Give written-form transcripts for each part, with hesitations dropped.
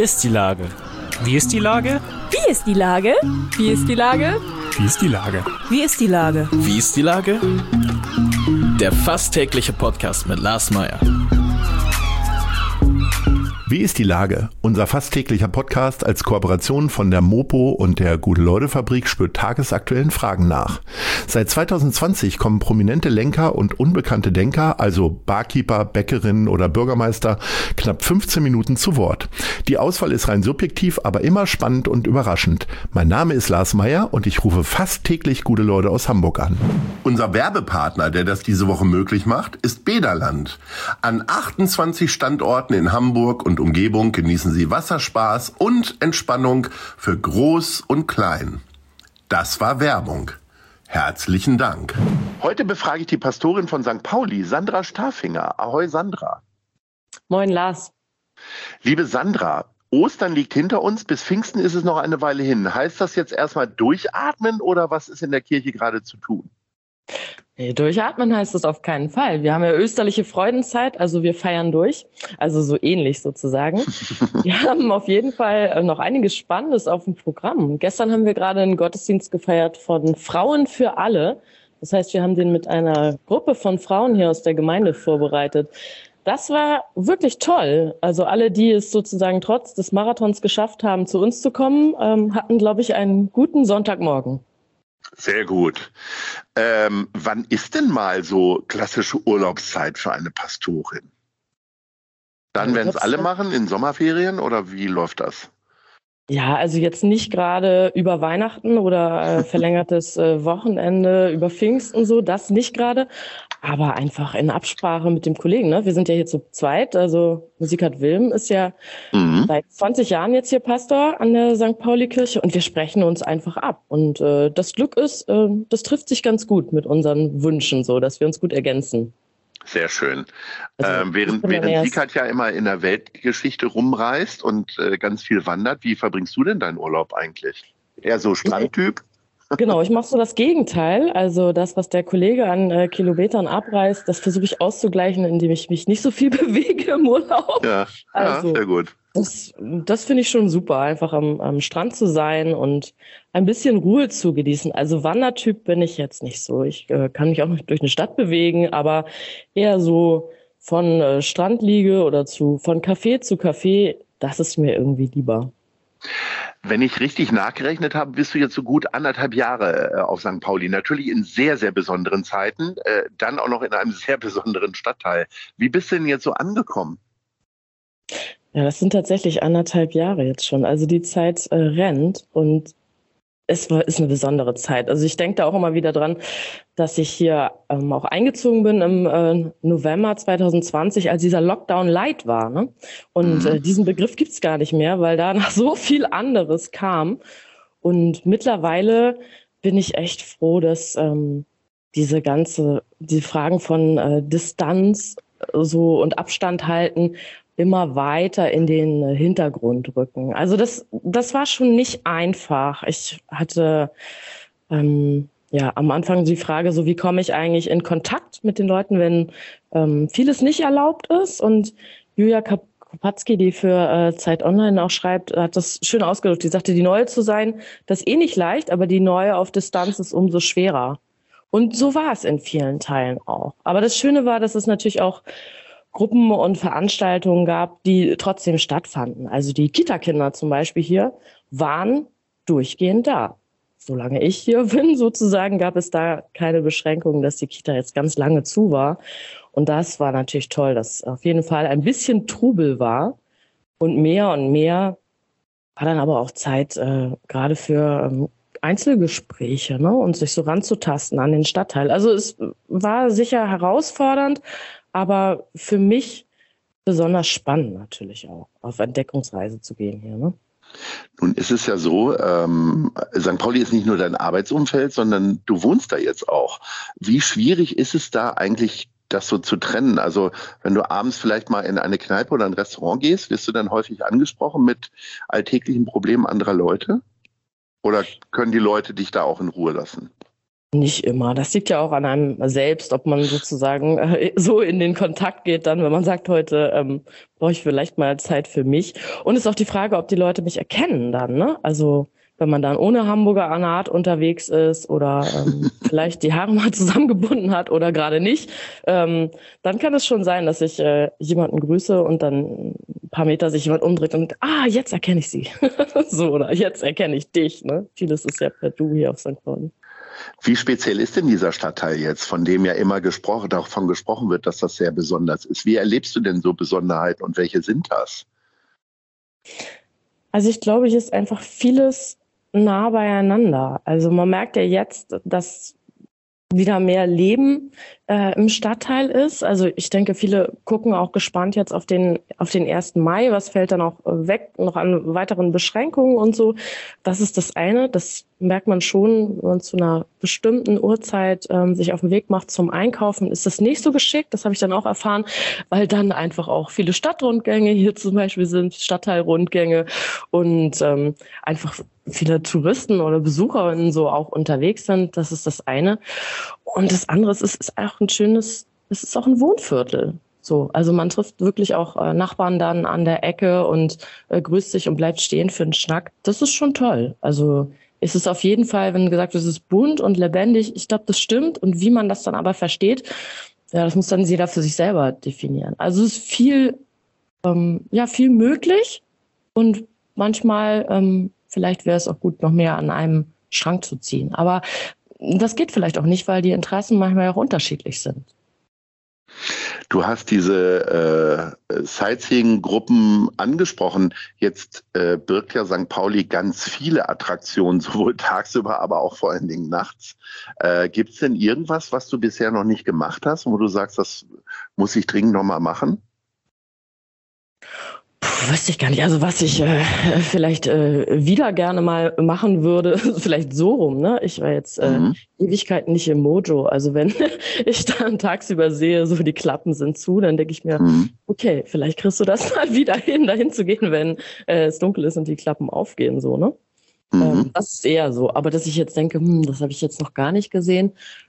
ist die Lage? Wie ist die Lage? Wie ist die Lage? Wie ist die Lage? Wie ist die Lage? Wie ist die Lage? Wie ist die Lage? Der fast tägliche Podcast mit Lars Meyer. Wie ist die Lage? Unser fast täglicher Podcast als Kooperation von der Mopo und der Gute-Leute-Fabrik spürt tagesaktuellen Fragen nach. Seit 2020 kommen prominente Lenker und unbekannte Denker, also Barkeeper, Bäckerinnen oder Bürgermeister, knapp 15 Minuten zu Wort. Die Auswahl ist rein subjektiv, aber immer spannend und überraschend. Mein Name ist Lars Meyer und ich rufe fast täglich gute Leute aus Hamburg an. Unser Werbepartner, der das diese Woche möglich macht, ist Bäderland. An 28 Standorten in Hamburg und Umgebung genießen Sie Wasserspaß und Entspannung für Groß und Klein. Das war Werbung. Herzlichen Dank. Heute befrage ich die Pastorin von St. Pauli, Sandra Stafinger. Ahoi, Sandra. Moin, Lars. Liebe Sandra, Ostern liegt hinter uns, bis Pfingsten ist es noch eine Weile hin. Heißt das jetzt erstmal durchatmen oder was ist in der Kirche gerade zu tun? Nee, durchatmen heißt das auf keinen Fall. Wir haben ja österliche Freudenzeit, also wir feiern durch, also so ähnlich sozusagen. Wir haben auf jeden Fall noch einiges Spannendes auf dem Programm. Gestern haben wir gerade einen Gottesdienst gefeiert von Frauen für alle. Das heißt, wir haben den mit einer Gruppe von Frauen hier aus der Gemeinde vorbereitet. Das war wirklich toll. Also alle, die es sozusagen trotz des Marathons geschafft haben, zu uns zu kommen, hatten, glaube ich, einen guten Sonntagmorgen. Sehr gut. Wann ist denn mal so klassische Urlaubszeit für eine Pastorin? Dann, wenn es alle machen, in Sommerferien oder wie läuft das? Ja, also jetzt nicht gerade über Weihnachten oder verlängertes Wochenende über Pfingsten so, das nicht gerade, aber einfach in Absprache mit dem Kollegen. Ne? Wir sind ja hier zu zweit, also Musikat Wilm ist ja seit 20 Jahren jetzt hier Pastor an der St. Pauli-Kirche und wir sprechen uns einfach ab. Und das Glück ist, das trifft sich ganz gut mit unseren Wünschen so, dass wir uns gut ergänzen. Sehr schön. Also, während Musikat ja immer in der Weltgeschichte rumreist und ganz viel wandert, wie verbringst du denn deinen Urlaub eigentlich? Eher so Strandtyp? Genau, ich mache so das Gegenteil. Also das, was der Kollege an Kilometern abreißt, das versuche ich auszugleichen, indem ich mich nicht so viel bewege im Urlaub. Ja, also, ja, sehr gut. Das finde ich schon super, einfach am Strand zu sein und ein bisschen Ruhe zu genießen. Also Wandertyp bin ich jetzt nicht so. Ich kann mich auch nicht durch eine Stadt bewegen, aber eher so von Strandliege oder von Café zu Café, das ist mir irgendwie lieber. Wenn ich richtig nachgerechnet habe, bist du jetzt so gut 1,5 Jahre auf St. Pauli. Natürlich in sehr, sehr besonderen Zeiten, dann auch noch in einem sehr besonderen Stadtteil. Wie bist du denn jetzt so angekommen? Ja, das sind tatsächlich 1,5 Jahre jetzt schon. Also die Zeit rennt und ist eine besondere Zeit. Also ich denke da auch immer wieder dran, dass ich hier auch eingezogen bin im November 2020, als dieser Lockdown Light war. Ne? Und diesen Begriff gibt's gar nicht mehr, weil da noch so viel anderes kam. Und mittlerweile bin ich echt froh, dass die Fragen von Distanz so und Abstand halten immer weiter in den Hintergrund rücken. Also das war schon nicht einfach. Ich hatte am Anfang die Frage, so wie komme ich eigentlich in Kontakt mit den Leuten, wenn vieles nicht erlaubt ist. Und Julia Kopatzky, die für Zeit Online auch schreibt, hat das schön ausgedrückt. Die sagte, die Neue zu sein, das ist nicht leicht, aber die Neue auf Distanz ist umso schwerer. Und so war es in vielen Teilen auch. Aber das Schöne war, dass es natürlich auch Gruppen und Veranstaltungen gab, die trotzdem stattfanden. Also die Kita-Kinder zum Beispiel hier waren durchgehend da. Solange ich hier bin, sozusagen, gab es da keine Beschränkungen, dass die Kita jetzt ganz lange zu war. Und das war natürlich toll, dass auf jeden Fall ein bisschen Trubel war. Und mehr war dann aber auch Zeit gerade für Einzelgespräche, ne? Und sich so ranzutasten an den Stadtteil. Also es war sicher herausfordernd, aber für mich besonders spannend natürlich auch, auf Entdeckungsreise zu gehen hier. Ne? Nun ist es ja so, St. Pauli ist nicht nur dein Arbeitsumfeld, sondern du wohnst da jetzt auch. Wie schwierig ist es da eigentlich, das so zu trennen? Also wenn du abends vielleicht mal in eine Kneipe oder ein Restaurant gehst, wirst du dann häufig angesprochen mit alltäglichen Problemen anderer Leute? Oder können die Leute dich da auch in Ruhe lassen? Nicht immer. Das liegt ja auch an einem selbst, ob man sozusagen so in den Kontakt geht dann, wenn man sagt, heute brauche ich vielleicht mal Zeit für mich. Und es ist auch die Frage, ob die Leute mich erkennen dann, ne? Also wenn man dann ohne Hamburger Art unterwegs ist oder vielleicht die Haare mal zusammengebunden hat oder gerade nicht, dann kann es schon sein, dass ich jemanden grüße und dann ein paar Meter sich jemand umdreht und jetzt erkenne ich sie. So, oder jetzt erkenne ich dich. Ne? Vieles ist ja per Du hier auf St. Pauli. Wie speziell ist denn dieser Stadtteil jetzt, von dem ja immer davon gesprochen wird, dass das sehr besonders ist? Wie erlebst du denn so Besonderheiten und welche sind das? Also ich glaube, hier ist einfach vieles nah beieinander. Also man merkt ja jetzt, dass wieder mehr Leben im Stadtteil ist. Also ich denke, viele gucken auch gespannt jetzt auf den 1. Mai. Was fällt dann auch weg, noch an weiteren Beschränkungen und so. Das ist das eine. Das merkt man schon, wenn man zu einer bestimmten Uhrzeit sich auf den Weg macht zum Einkaufen, ist das nicht so geschickt. Das habe ich dann auch erfahren, weil dann einfach auch viele Stadtrundgänge hier zum Beispiel sind, Stadtteilrundgänge und einfach viele Touristen oder BesucherInnen so auch unterwegs sind. Das ist das eine. Und das andere ist auch es ist auch ein Wohnviertel. So, also man trifft wirklich auch Nachbarn dann an der Ecke und grüßt sich und bleibt stehen für einen Schnack. Das ist schon toll. Also es ist auf jeden Fall, wenn gesagt wird, es ist bunt und lebendig, ich glaube, das stimmt. Und wie man das dann aber versteht, ja, das muss dann jeder für sich selber definieren. Also es ist viel möglich und manchmal vielleicht wäre es auch gut, noch mehr an einem Schrank zu ziehen. Aber das geht vielleicht auch nicht, weil die Interessen manchmal auch unterschiedlich sind. Du hast diese Sightseeing-Gruppen angesprochen. Jetzt birgt ja St. Pauli ganz viele Attraktionen, sowohl tagsüber, aber auch vor allen Dingen nachts. Gibt es denn irgendwas, was du bisher noch nicht gemacht hast, wo du sagst, das muss ich dringend noch mal machen? Wüsste ich gar nicht. Also was ich vielleicht wieder gerne mal machen würde, vielleicht so rum, ne? Ich war jetzt Ewigkeiten nicht im Mojo. Also wenn ich dann tagsüber sehe, so die Klappen sind zu, dann denke ich mir, okay, vielleicht kriegst du das mal wieder hin, dahin zu gehen, wenn es dunkel ist und die Klappen aufgehen, so, ne? Das ist eher so. Aber dass ich jetzt denke, das habe ich jetzt noch gar nicht gesehen.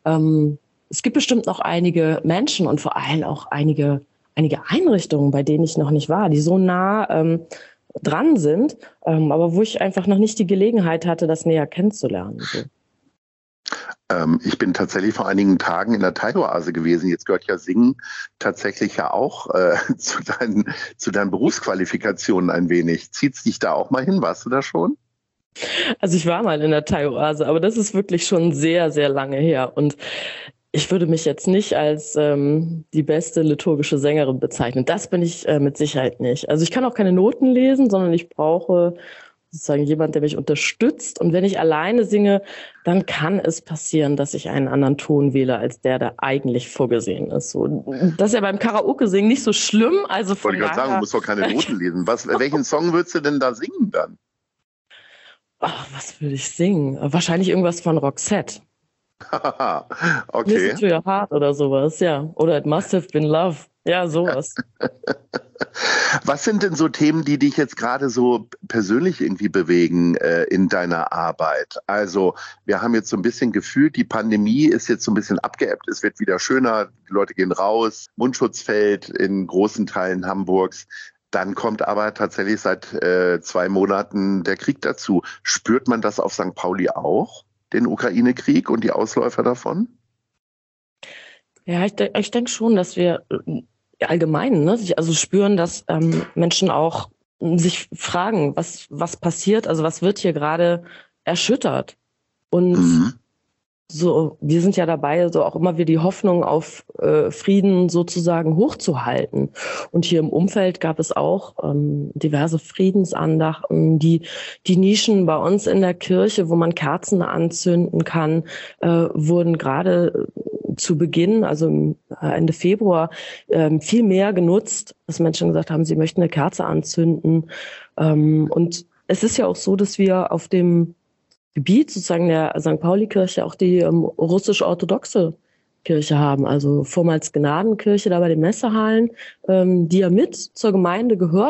Es gibt bestimmt noch einige Menschen und vor allem auch einige Einrichtungen, bei denen ich noch nicht war, die so nah dran sind, aber wo ich einfach noch nicht die Gelegenheit hatte, das näher kennenzulernen. So. Ich bin tatsächlich vor einigen Tagen in der Thai-Oase gewesen. Jetzt gehört ja Singen tatsächlich ja auch zu deinen Berufsqualifikationen ein wenig. Zieht's dich da auch mal hin? Warst du da schon? Also ich war mal in der Thai-Oase, aber das ist wirklich schon sehr, sehr lange her. Und ich würde mich jetzt nicht als die beste liturgische Sängerin bezeichnen. Das bin ich mit Sicherheit nicht. Also ich kann auch keine Noten lesen, sondern ich brauche sozusagen jemand, der mich unterstützt. Und wenn ich alleine singe, dann kann es passieren, dass ich einen anderen Ton wähle, als der eigentlich vorgesehen ist. So, das ist ja beim Karaoke-Singen nicht so schlimm. Also wollte ich gerade sagen, du musst doch keine Noten lesen. Welchen Song würdest du denn da singen dann? Was würde ich singen? Wahrscheinlich irgendwas von Roxette. Okay. Listen to your heart oder sowas, ja. Oder It Must Have Been Love. Ja, sowas. Was sind denn so Themen, die dich jetzt gerade so persönlich irgendwie bewegen in deiner Arbeit? Also wir haben jetzt so ein bisschen gefühlt, die Pandemie ist jetzt so ein bisschen abgeebbt, es wird wieder schöner, die Leute gehen raus, Mundschutz fällt in großen Teilen Hamburgs. Dann kommt aber tatsächlich seit 2 Monaten der Krieg dazu. Spürt man das auf St. Pauli auch? Den Ukraine-Krieg und die Ausläufer davon? Ja, ich denke schon, dass wir allgemein also spüren, dass Menschen auch sich fragen, was passiert, also was wird hier gerade erschüttert. Und so, wir sind ja dabei, so auch immer wieder die Hoffnung auf Frieden sozusagen hochzuhalten. Und hier im Umfeld gab es auch diverse Friedensandachten, die Nischen bei uns in der Kirche, wo man Kerzen anzünden kann, wurden gerade zu Beginn, also Ende Februar, viel mehr genutzt, dass Menschen gesagt haben, sie möchten eine Kerze anzünden. Und es ist ja auch so, dass wir auf dem Gebiet sozusagen der St. Pauli-Kirche auch die russisch-orthodoxe Kirche haben, also vormals Gnadenkirche da bei den Messehallen, die ja mit zur Gemeinde gehörte.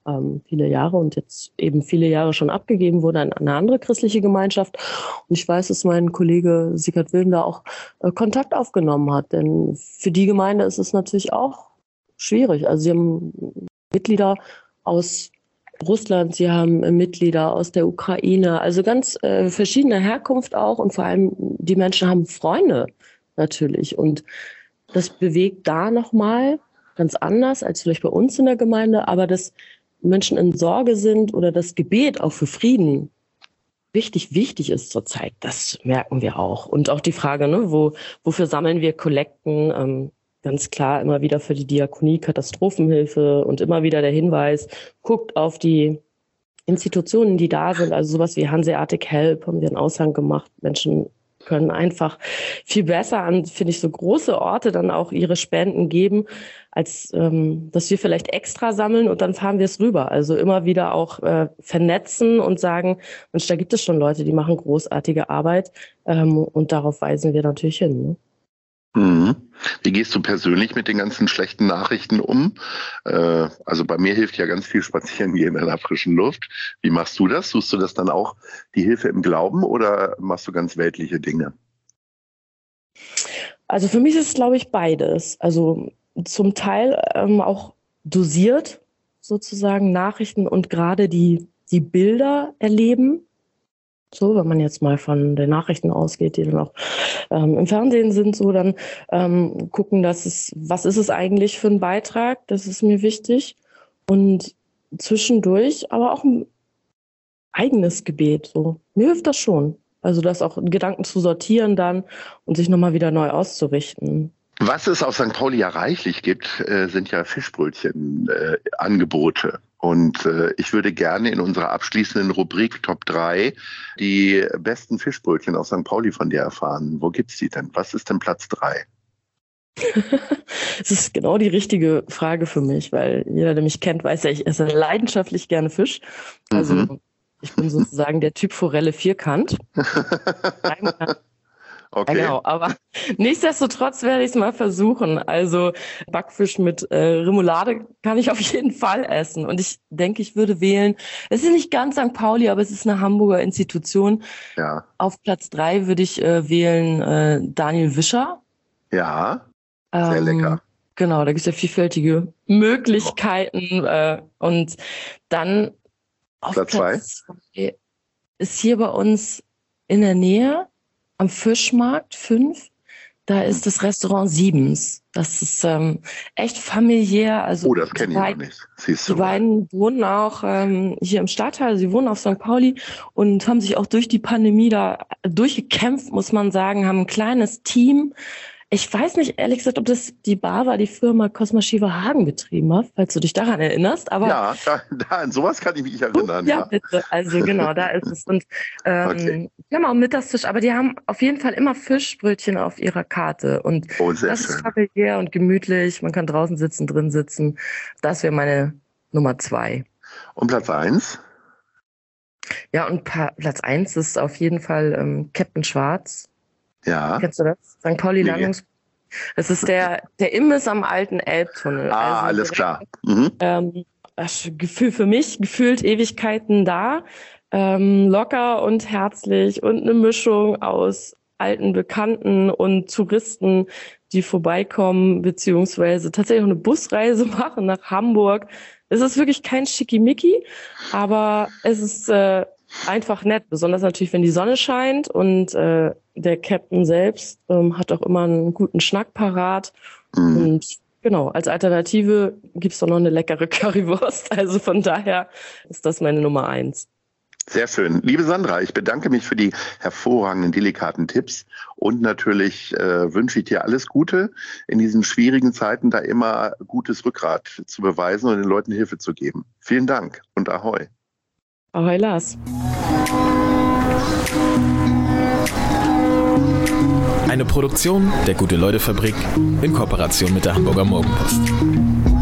viele Jahre und jetzt eben viele Jahre schon abgegeben wurde an eine andere christliche Gemeinschaft. Und ich weiß, dass mein Kollege Sigurd Wilm da auch Kontakt aufgenommen hat, denn für die Gemeinde ist es natürlich auch schwierig. Also sie haben Mitglieder aus Russland, sie haben Mitglieder aus der Ukraine, also ganz verschiedener Herkunft auch und vor allem die Menschen haben Freunde natürlich und das bewegt da nochmal ganz anders als vielleicht bei uns in der Gemeinde, aber dass Menschen in Sorge sind oder das Gebet auch für Frieden wichtig ist zurzeit, das merken wir auch. Und auch die Frage, ne, wofür sammeln wir Kollekten? Ganz klar immer wieder für die Diakonie, Katastrophenhilfe und immer wieder der Hinweis, guckt auf die Institutionen, die da sind, also sowas wie Hanseatic Help, haben wir einen Aushang gemacht. Menschen können einfach viel besser an, finde ich, so große Orte dann auch ihre Spenden geben, als dass wir vielleicht extra sammeln und dann fahren wir es rüber. Also immer wieder auch vernetzen und sagen, Mensch, da gibt es schon Leute, die machen großartige Arbeit und darauf weisen wir natürlich hin. Ne? Wie gehst du persönlich mit den ganzen schlechten Nachrichten um? Also bei mir hilft ja ganz viel Spazieren gehen in der frischen Luft. Wie machst du das? Suchst du das dann auch die Hilfe im Glauben oder machst du ganz weltliche Dinge? Also für mich ist es, glaube ich, beides. Also zum Teil auch dosiert sozusagen Nachrichten und gerade die Bilder erleben. So, wenn man jetzt mal von den Nachrichten ausgeht, die dann auch im Fernsehen sind, so dann gucken, was ist es eigentlich für ein Beitrag, das ist mir wichtig. Und zwischendurch aber auch ein eigenes Gebet. So. Mir hilft das schon. Also das auch Gedanken zu sortieren dann und sich nochmal wieder neu auszurichten. Was es auf St. Pauli ja reichlich gibt, sind ja Fischbrötchen-Angebote. Und ich würde gerne in unserer abschließenden Rubrik Top 3 die besten Fischbrötchen aus St. Pauli von dir erfahren. Wo gibt's die denn? Was ist denn Platz 3? Das ist genau die richtige Frage für mich, weil jeder, der mich kennt, weiß ja, ich esse leidenschaftlich gerne Fisch. Also ich bin sozusagen der Typ Forelle vierkant. Okay. Genau, aber nichtsdestotrotz werde ich es mal versuchen. Also Backfisch mit Remoulade kann ich auf jeden Fall essen. Und ich denke, ich würde wählen, es ist nicht ganz St. Pauli, aber es ist eine Hamburger Institution. Ja. Auf Platz 3 würde ich wählen Daniel Wischer. Ja, sehr lecker. Genau, da gibt es ja vielfältige Möglichkeiten. Und dann auf Platz 2 ist hier bei uns in der Nähe am Fischmarkt 5, da ist das Restaurant Siebens. Das ist echt familiär. Also das kenne ich noch nicht. Siehst du die beiden wohnen auch hier im Stadtteil. Sie wohnen auf St. Pauli und haben sich auch durch die Pandemie da durchgekämpft, muss man sagen, haben ein kleines Team. Ich weiß nicht, ehrlich gesagt, ob das die Bar war, die Firma Cosma Shiva Hagen betrieben hat, falls du dich daran erinnerst. Aber ja, an sowas kann ich mich erinnern. Ja, bitte. Also genau, da ist es. Und okay. Die haben auch einen Mittagstisch, aber die haben auf jeden Fall immer Fischbrötchen auf ihrer Karte. Und das ist familiär und gemütlich. Man kann draußen sitzen, drin sitzen. Das wäre meine Nummer 2. Und Platz 1? Ja, und Platz 1 ist auf jeden Fall Captain Schwarz. Ja. Kennst du das? St. Pauli Landungs. Es ist der Imbiss am alten Elbtunnel. Also alles klar. Gefühl für mich, gefühlt Ewigkeiten da. Locker und herzlich und eine Mischung aus alten Bekannten und Touristen, die vorbeikommen, beziehungsweise tatsächlich auch eine Busreise machen nach Hamburg. Es ist wirklich kein Schickimicki, aber es ist einfach nett, besonders natürlich, wenn die Sonne scheint und der Captain selbst hat auch immer einen guten Schnack parat. Und genau, als Alternative gibt's doch noch eine leckere Currywurst. Also von daher ist das meine Nummer 1. Sehr schön. Liebe Sandra, ich bedanke mich für die hervorragenden, delikaten Tipps und natürlich wünsche ich dir alles Gute in diesen schwierigen Zeiten, da immer gutes Rückgrat zu beweisen und den Leuten Hilfe zu geben. Vielen Dank und Ahoi. Ahoi, Lars. Eine Produktion der Gute-Leute-Fabrik in Kooperation mit der Hamburger Morgenpost.